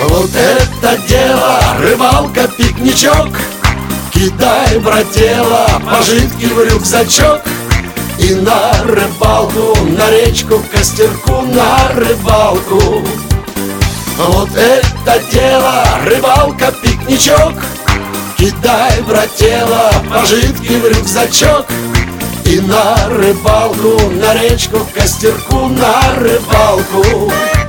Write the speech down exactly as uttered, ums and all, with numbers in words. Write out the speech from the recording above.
Вот это дело, рыбалка, пикничок. Кидай, брателло, пожитки в рюкзачок. И на рыбалку, на речку, к костерку, на рыбалку. Вот это дело, рыбалка, пикничок. Кидай, брателло, пожитки в рюкзачок. И на рыбалку, на речку, к костерку, на рыбалку.